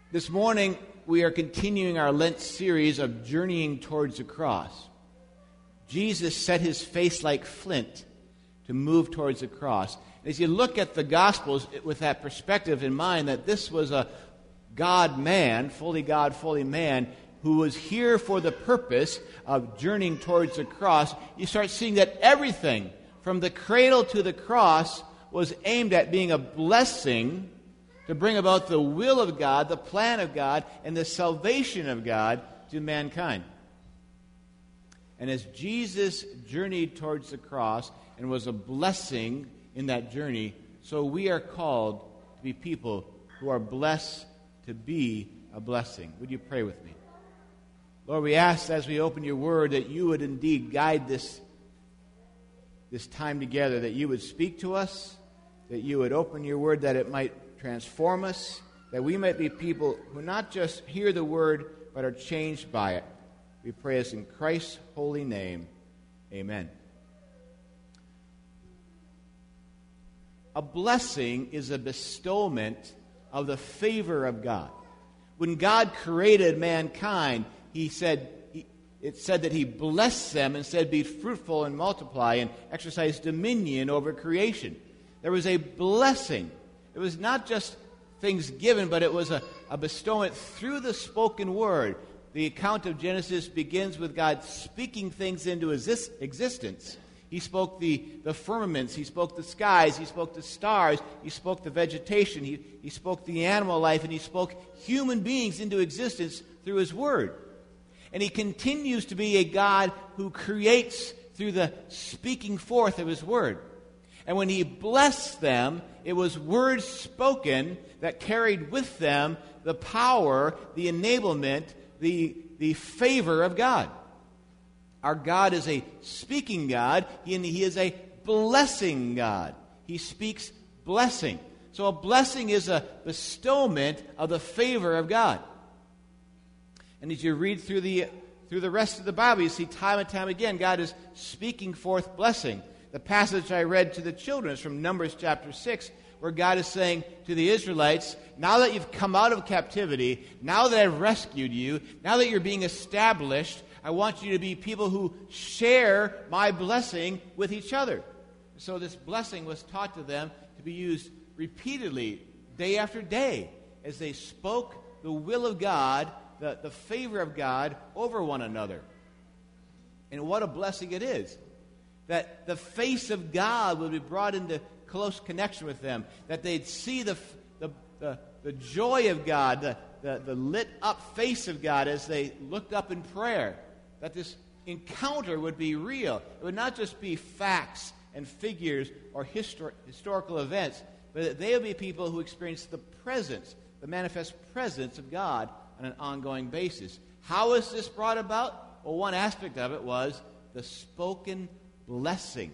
This morning, we are continuing our Lent series of journeying towards the cross. Jesus set his face like flint to move towards the cross. As you look at the Gospels with that perspective in mind, that this was a God, fully man, who was here for the purpose of journeying towards the cross, you start seeing that everything from the cradle to the cross was aimed at being a blessing to bring about the will of God, the plan of God, and the salvation of God to mankind. And as Jesus journeyed towards the cross and was a blessing in that journey, so we are called to be people who are blessed to be a blessing. Would you pray with me? Lord, we ask as we open your word that you would indeed guide this time together, that you would speak to us, that you would open your word that it might transform us, that we might be people who not just hear the word, but are changed by it. We pray this in Christ's holy name. Amen. A blessing is a bestowment of the favor of God. When God created mankind, it said that he blessed them and said, be fruitful and multiply and exercise dominion over creation. There was a blessing. It was not just things given, but it was a bestowment through the spoken word. The account of Genesis begins with God speaking things into existence. He spoke the firmaments, he spoke the skies, he spoke the stars, he spoke the vegetation, he spoke the animal life, and he spoke human beings into existence through his word. And he continues to be a God who creates through the speaking forth of his word. And when he blessed them, it was words spoken that carried with them the power, the enablement, the favor of God. Our God is a speaking God, and he is a blessing God. He speaks blessing. So a blessing is a bestowment of the favor of God. And as you read through the rest of the Bible, you see time and time again, God is speaking forth blessing. The passage I read to the children is from Numbers chapter 6, where God is saying to the Israelites, now that you've come out of captivity, now that I've rescued you, now that you're being established, I want you to be people who share my blessing with each other. So this blessing was taught to them to be used repeatedly, day after day, as they spoke the will of God, the favor of God over one another. And what a blessing it is that the face of God would be brought into close connection with them, that they'd see the joy of God, the lit up face of God as they looked up in prayer, that this encounter would be real. It would not just be facts and figures or historical events, but that they would be people who experience the presence, the manifest presence of God on an ongoing basis. How is this brought about? Well, one aspect of it was the spoken blessing.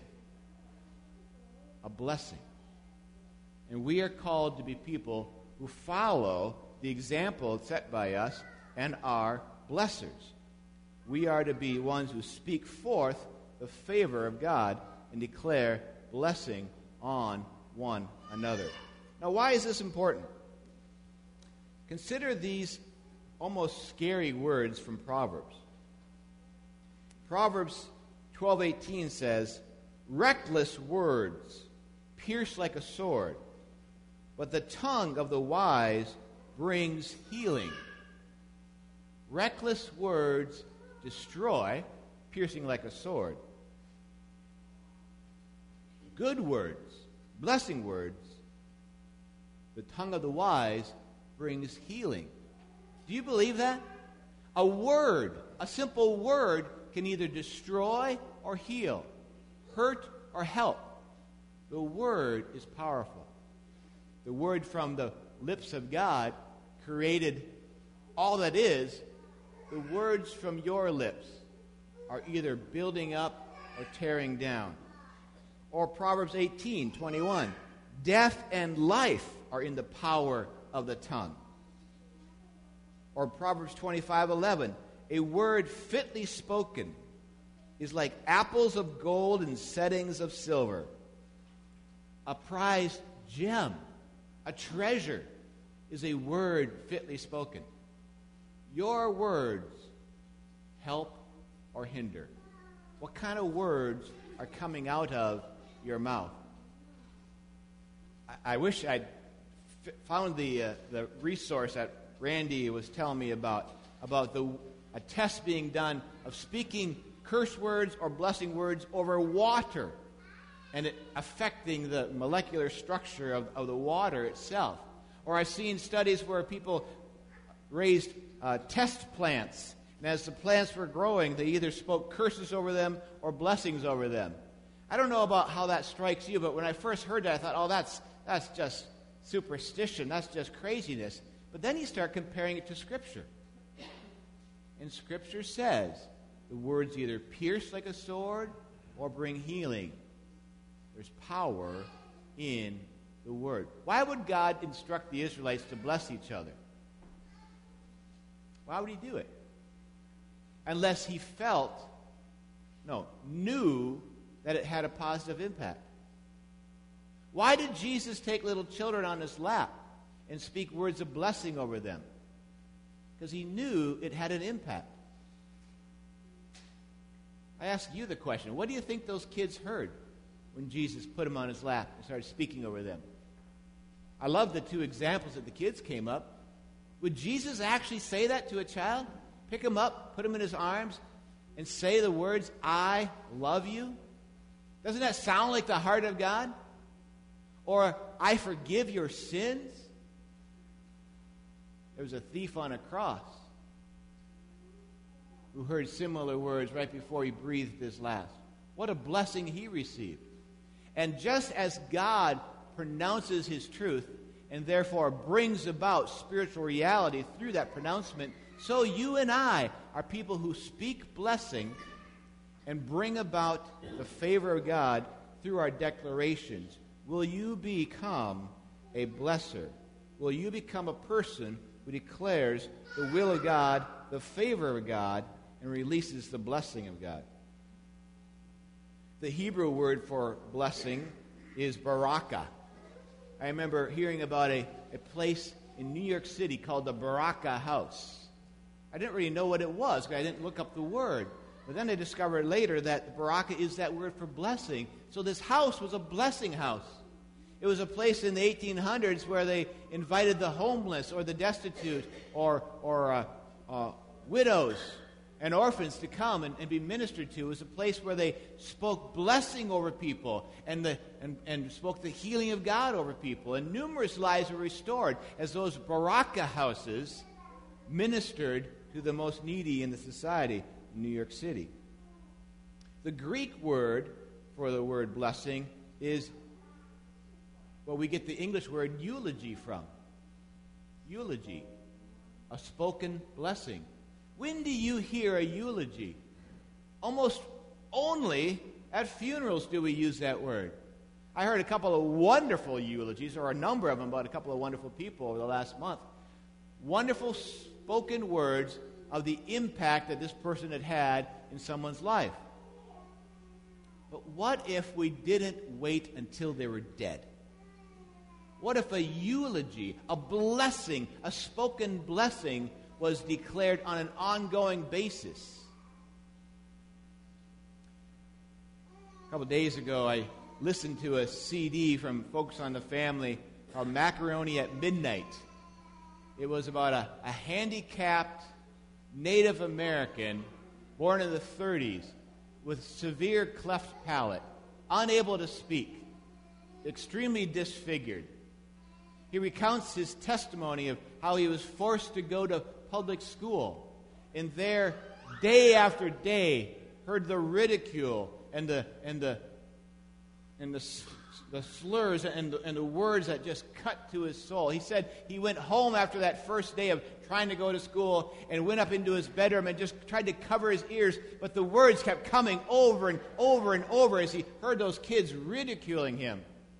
A blessing. And we are called to be people who follow the example set by us and are blessers. We are to be ones who speak forth the favor of God and declare blessing on one another. Now, why is this important? Consider these almost scary words from Proverbs. Proverbs 12:18 says, reckless words pierce like a sword, but the tongue of the wise brings healing. Reckless words destroy, piercing like a sword. Good words, blessing words, the tongue of the wise brings healing. Do you believe that? A word, a simple word, can either destroy or heal, hurt or help. The word is powerful. The word from the lips of God created all that is. The words from your lips are either building up or tearing down. Or Proverbs 18:21, death and life are in the power of the tongue. Or Proverbs 25:11, a word fitly spoken is like apples of gold in settings of silver. A prized gem, a treasure, is a word fitly spoken. Your words help or hinder. What kind of words are coming out of your mouth? I wish I'd found the resource that Randy was telling me about a test being done of speaking curse words or blessing words over water and it affecting the molecular structure of the water itself. Or I've seen studies where people raised test plants, and as the plants were growing, they either spoke curses over them or blessings over them. I don't know about how that strikes you, but when I first heard that, I thought, oh, that's just superstition. That's just craziness. But then you start comparing it to Scripture. And Scripture says the words either pierce like a sword or bring healing. There's power in the Word. Why would God instruct the Israelites to bless each other? Why would he do it? Unless he knew that it had a positive impact. Why did Jesus take little children on his lap and speak words of blessing over them? Because he knew it had an impact. I ask you the question, what do you think those kids heard when Jesus put them on his lap and started speaking over them? I love the two examples that the kids came up. Would Jesus actually say that to a child? Pick him up, put him in his arms, and say the words, I love you? Doesn't that sound like the heart of God? Or, I forgive your sins? There was a thief on a cross who heard similar words right before he breathed his last. What a blessing he received. And just as God pronounces his truth and therefore brings about spiritual reality through that pronouncement, so you and I are people who speak blessing and bring about the favor of God through our declarations. Will you become a blesser? Will you become a person who declares the will of God, the favor of God, and releases the blessing of God? The Hebrew word for blessing is barakah. I remember hearing about a place in New York City called the Barakah House. I didn't really know what it was because I didn't look up the word. But then I discovered later that barakah is that word for blessing. So this house was a blessing house. It was a place in the 1800s where they invited the homeless or the destitute or widows and orphans to come and be ministered to. It was a place where they spoke blessing over people and spoke the healing of God over people. And numerous lives were restored as those barakah houses ministered to the most needy in the society in New York City. The Greek word for the word blessing is what we get the English word eulogy from. Eulogy, a spoken blessing. When do you hear a eulogy? Almost only at funerals do we use that word. I heard a couple of wonderful eulogies, or a number of them, about a couple of wonderful people over the last month. Wonderful spoken words of the impact that this person had had in someone's life. But what if we didn't wait until they were dead? What if a eulogy, a blessing, a spoken blessing was declared on an ongoing basis? A couple days ago, I listened to a CD from Focus on the Family called Macaroni at Midnight. It was about a handicapped Native American born in the 30s with severe cleft palate, unable to speak, extremely disfigured. He recounts his testimony of how he was forced to go to public school, and there, day after day, heard the ridicule and the slurs and the words that just cut to his soul. He said he went home after that first day of trying to go to school and went up into his bedroom and just tried to cover his ears, but the words kept coming over and over and over as he heard those kids ridiculing him.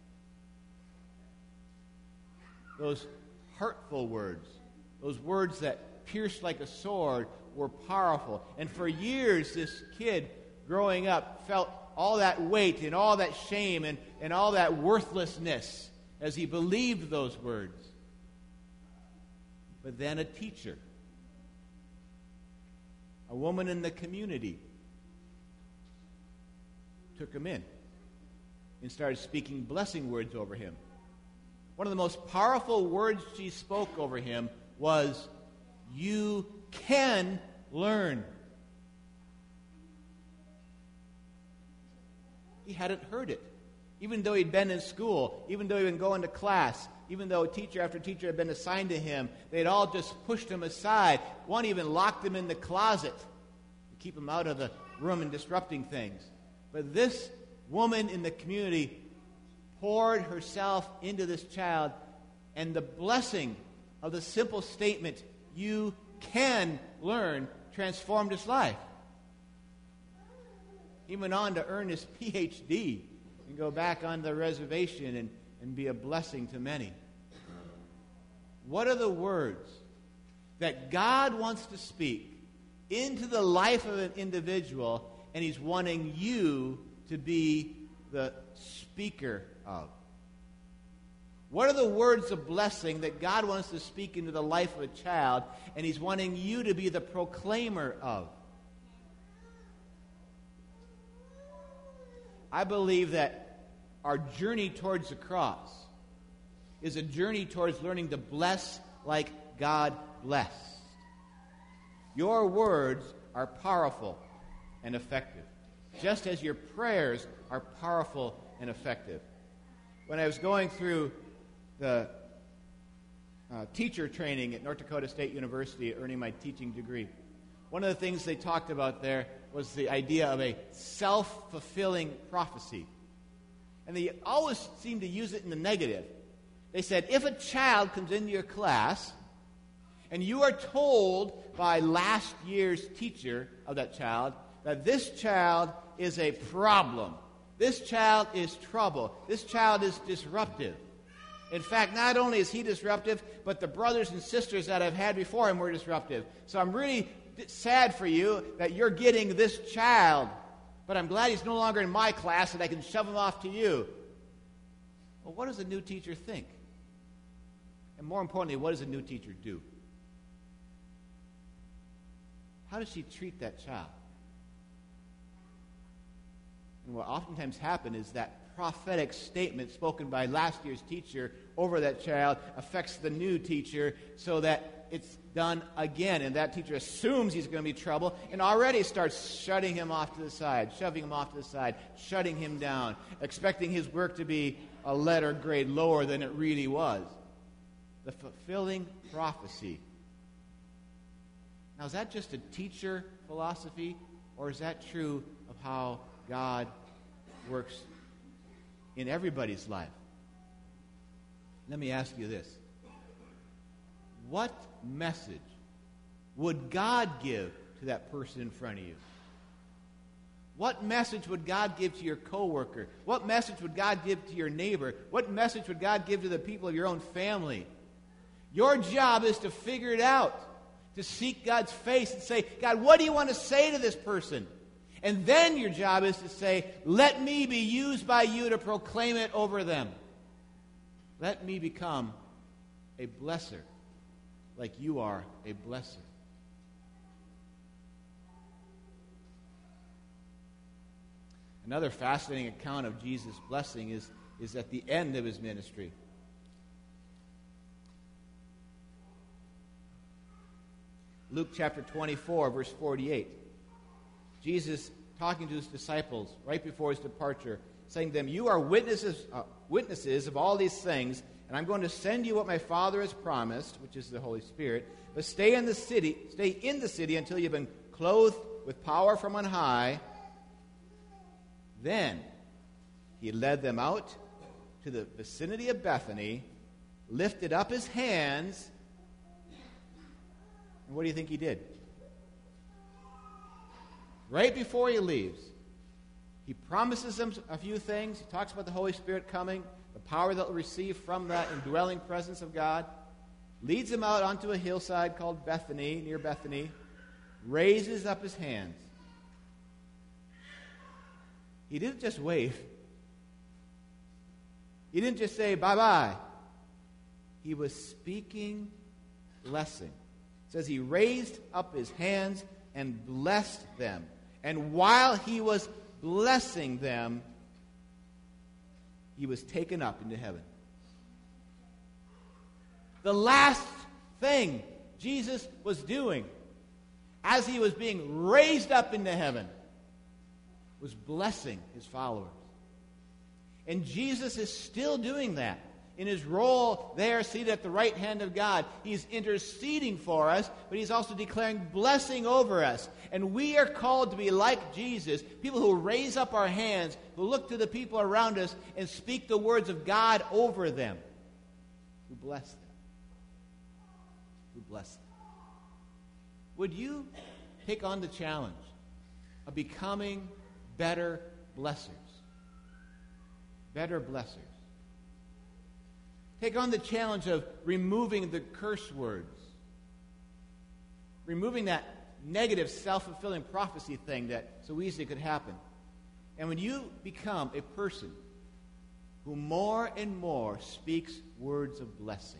Those hurtful words, those words that pierced like a sword, were powerful. And for years, this kid growing up felt all that weight and all that shame and all that worthlessness as he believed those words. but then a teacher. A woman in the community took him in and started speaking blessing words over him. One of the most powerful words she spoke over him was, "You can learn." He hadn't heard it. Even though he'd been in school, even though he'd been going to class, even though teacher after teacher had been assigned to him, they'd all just pushed him aside. One even locked him in the closet to keep him out of the room and disrupting things. But this woman in the community poured herself into this child, and the blessing of the simple statement, "You can learn," transformed his life. He went on to earn his PhD and go back on the reservation and be a blessing to many. What are the words that God wants to speak into the life of an individual, and He's wanting you to be the speaker of? What are the words of blessing that God wants to speak into the life of a child, and He's wanting you to be the proclaimer of? I believe that our journey towards the cross is a journey towards learning to bless like God blessed. Your words are powerful and effective, just as your prayers are powerful and effective. When I was going through the teacher training at North Dakota State University, earning my teaching degree, one of the things they talked about there was the idea of a self-fulfilling prophecy. And they always seemed to use it in the negative. They said, if a child comes into your class and you are told by last year's teacher of that child that this child is a problem, this child is trouble, this child is disruptive. In fact, not only is he disruptive, but the brothers and sisters that I've had before him were disruptive. So I'm really sad for you that you're getting this child, but I'm glad he's no longer in my class and I can shove him off to you. Well, what does a new teacher think? And more importantly, what does a new teacher do? How does she treat that child? And what oftentimes happens is that prophetic statement spoken by last year's teacher over that child affects the new teacher so that it's done again. And that teacher assumes he's going to be trouble and already starts shutting him off to the side, shoving him off to the side, shutting him down, expecting his work to be a letter grade lower than it really was. The fulfilling prophecy. Now, is that just a teacher philosophy, or is that true of how God works in everybody's life? Let me ask you this. What message would God give to that person in front of you? What message would God give to your coworker? What message would God give to your neighbor? What message would God give to the people of your own family? Your job is to figure it out, to seek God's face and say, God, what do you want to say to this person? And then your job is to say, let me be used by you to proclaim it over them. Let me become a blesser like you are a blesser. Another fascinating account of Jesus' blessing is at the end of his ministry. Luke chapter 24, verse 48. Jesus talking to his disciples right before his departure, saying to them, you are witnesses of all these things, and I'm going to send you what my Father has promised, which is the Holy Spirit. But stay in the city until you've been clothed with power from on high. Then he led them out to the vicinity of Bethany, lifted up his hands, and what do you think he did? Right before he leaves, he promises them a few things. He talks about the Holy Spirit coming, the power that will receive from that indwelling presence of God, leads them out onto a hillside called Bethany, near Bethany, raises up his hands. He didn't just wave. He didn't just say bye-bye. He was speaking blessing. It says he raised up his hands and blessed them. And while he was blessing them, he was taken up into heaven. The last thing Jesus was doing as he was being raised up into heaven was blessing his followers. And Jesus is still doing that. In his role there, seated at the right hand of God, he's interceding for us, but he's also declaring blessing over us. And we are called to be like Jesus, people who raise up our hands, who look to the people around us and speak the words of God over them, who bless them. Who bless them. Would you take on the challenge of becoming better blessers? Better blessers. Take on the challenge of removing the curse words. Removing that negative self-fulfilling prophecy thing that so easily could happen. And when you become a person who more and more speaks words of blessing,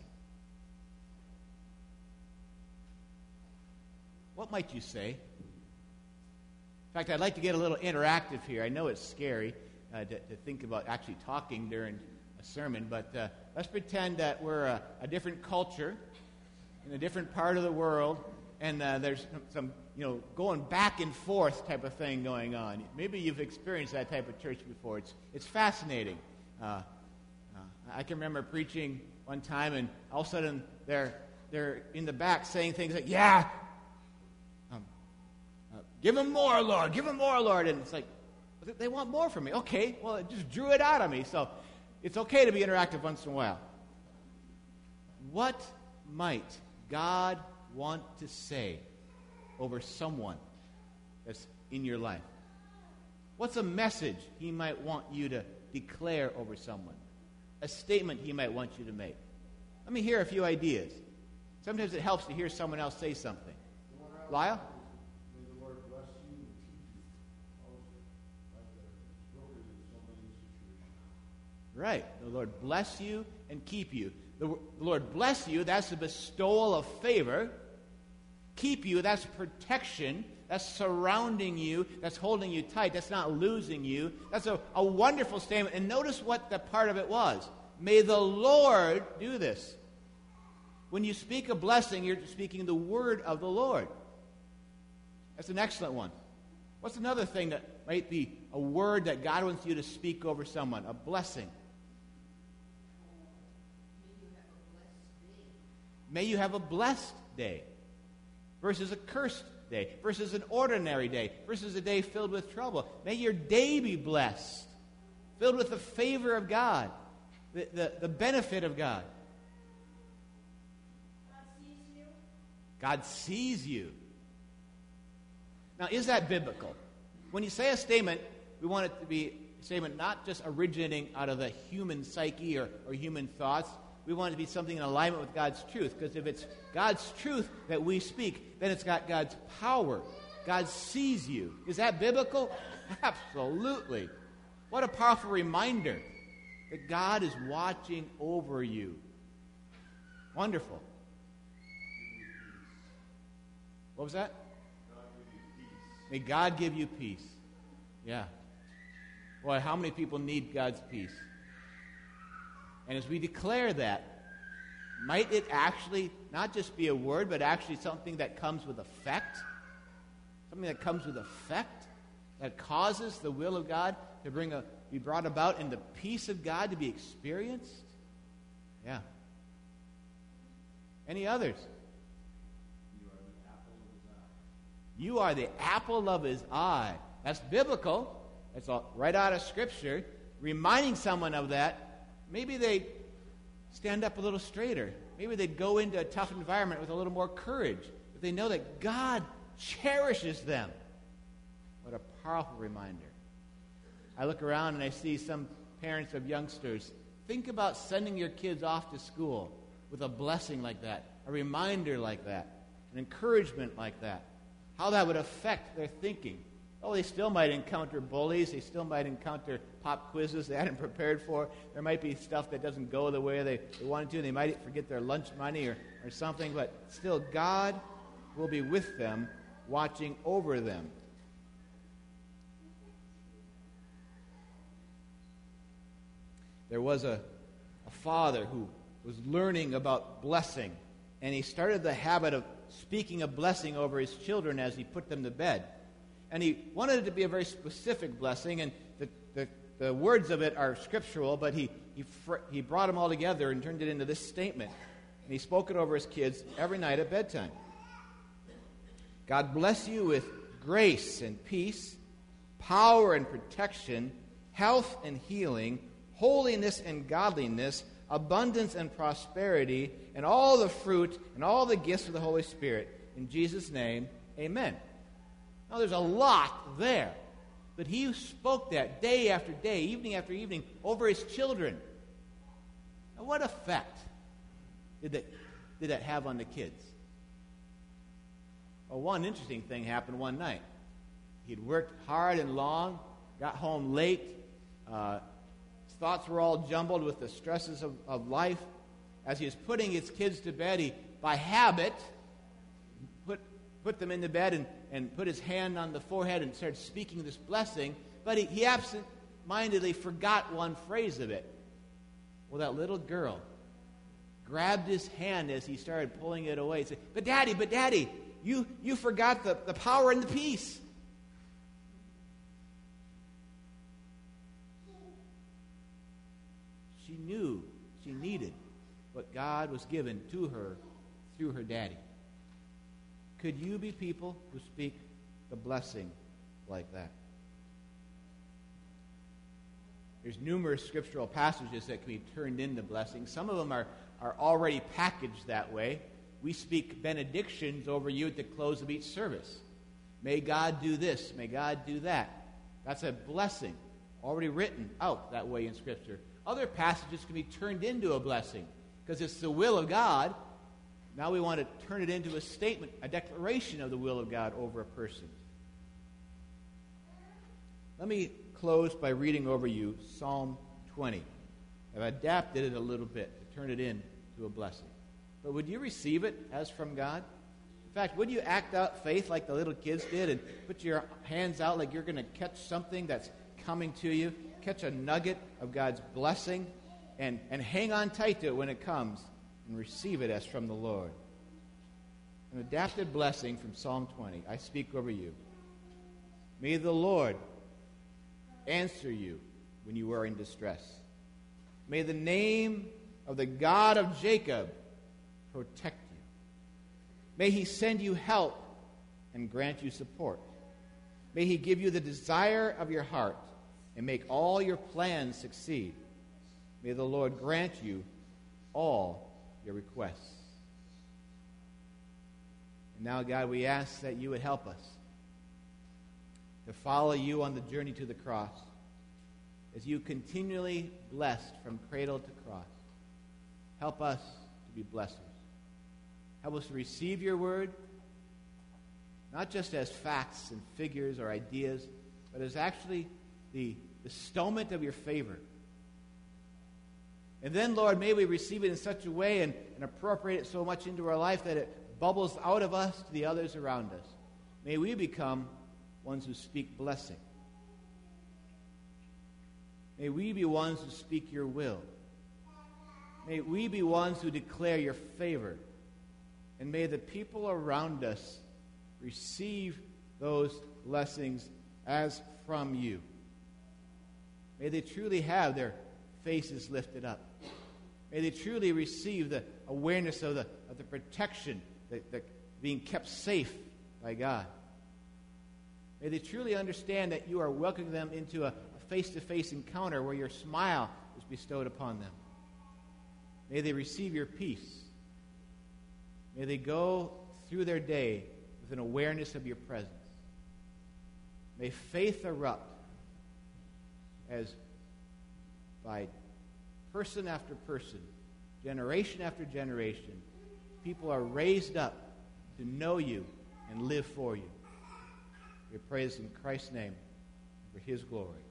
what might you say? In fact, I'd like to get a little interactive here. I know it's scary to think about actually talking during a sermon, but let's pretend that we're a different culture in a different part of the world, and there's some going back and forth type of thing going on. Maybe you've experienced that type of church before. It's fascinating. I can remember preaching one time, and all of a sudden they're in the back saying things like, "Yeah, give them more, Lord. Give them more, Lord." And it's like, they want more from me. Okay, well, it just drew it out of me. So it's okay to be interactive once in a while. What might God want to say over someone that's in your life? What's a message he might want you to declare over someone? A statement he might want you to make? Let me hear a few ideas. Sometimes it helps to hear someone else say something. Lyle? Right. The Lord bless you and keep you. The Lord bless you, that's a bestowal of favor. Keep you, that's protection. That's surrounding you. That's holding you tight. That's not losing you. That's a wonderful statement. And notice what the part of it was. May the Lord do this. When you speak a blessing, you're speaking the word of the Lord. That's an excellent one. What's another thing that might be a word that God wants you to speak over someone? A blessing. May you have a blessed day versus a cursed day versus an ordinary day versus a day filled with trouble. May your day be blessed, filled with the favor of God, the benefit of God. God sees you. Now, is that biblical? When you say a statement, we want it to be a statement not just originating out of the human psyche or human thoughts. We want it to be something in alignment with God's truth. Because if it's God's truth that we speak, then it's got God's power. God sees you. Is that biblical? Absolutely. What a powerful reminder that God is watching over you. Wonderful. What was that? May God give you peace. Yeah. Boy, how many people need God's peace? And as we declare that, might it actually not just be a word, but actually something that comes with effect? Something that comes with effect, that causes the will of God to be brought about and the peace of God to be experienced? Yeah. Any others? You are the apple of his eye. That's biblical. That's right out of Scripture. Reminding someone of that, maybe they stand up a little straighter. Maybe they'd go into a tough environment with a little more courage. If they know that God cherishes them. What a powerful reminder. I look around and I see some parents of youngsters. Think about sending your kids off to school with a blessing like that, a reminder like that, an encouragement like that. How that would affect their thinking. Oh, they still might encounter bullies. They still might encounter pop quizzes they hadn't prepared for. There might be stuff that doesn't go the way they wanted to. They might forget their lunch money or something. But still, God will be with them, watching over them. There was a father who was learning about blessing, and he started the habit of speaking a blessing over his children as he put them to bed. And he wanted it to be a very specific blessing, and the words of it are scriptural, but he brought them all together and turned it into this statement. And he spoke it over his kids every night at bedtime. God bless you with grace and peace, power and protection, health and healing, holiness and godliness, abundance and prosperity, and all the fruit and all the gifts of the Holy Spirit. In Jesus' name, amen. Now, there's a lot there. But he spoke that day after day, evening after evening, over his children. Now, what effect did that have on the kids? Well, one interesting thing happened one night. He'd worked hard and long, got home late. His thoughts were all jumbled with the stresses of life. As he was putting his kids to bed, he, by habit, put them into bed and put his hand on the forehead and started speaking this blessing, but he absent-mindedly forgot one phrase of it. Well, that little girl grabbed his hand as he started pulling it away and said, but Daddy, you forgot the power and the peace. She knew she needed what God was given to her through her daddy. Could you be people who speak the blessing like that? There's numerous scriptural passages that can be turned into blessings. Some of them are already packaged that way. We speak benedictions over you at the close of each service. May God do this. May God do that. That's a blessing already written out that way in Scripture. Other passages can be turned into a blessing because it's the will of God. Now we want to turn it into a statement, a declaration of the will of God over a person. Let me close by reading over you Psalm 20. I've adapted it a little bit to turn it into a blessing. But would you receive it as from God? In fact, would you act out faith like the little kids did and put your hands out like you're going to catch something that's coming to you, catch a nugget of God's blessing, and hang on tight to it when it comes, and receive it as from the Lord. An adapted blessing from Psalm 20. I speak over you. May the Lord answer you when you are in distress. May the name of the God of Jacob protect you. May he send you help and grant you support. May he give you the desire of your heart and make all your plans succeed. May the Lord grant you all your requests. And now, God, we ask that you would help us to follow you on the journey to the cross as you continually blessed from cradle to cross. Help us to be blessers. Help us to receive your word, not just as facts and figures or ideas, but as actually the bestowment of your favor. And then, Lord, may we receive it in such a way and appropriate it so much into our life that it bubbles out of us to the others around us. May we become ones who speak blessing. May we be ones who speak your will. May we be ones who declare your favor. And may the people around us receive those blessings as from you. May they truly have their faces lifted up. May they truly receive the awareness of the protection, the being kept safe by God. May they truly understand that you are welcoming them into a face-to-face encounter where your smile is bestowed upon them. May they receive your peace. May they go through their day with an awareness of your presence. May faith erupt as by person after person, generation after generation, people are raised up to know you and live for you. We pray this in Christ's name, for his glory.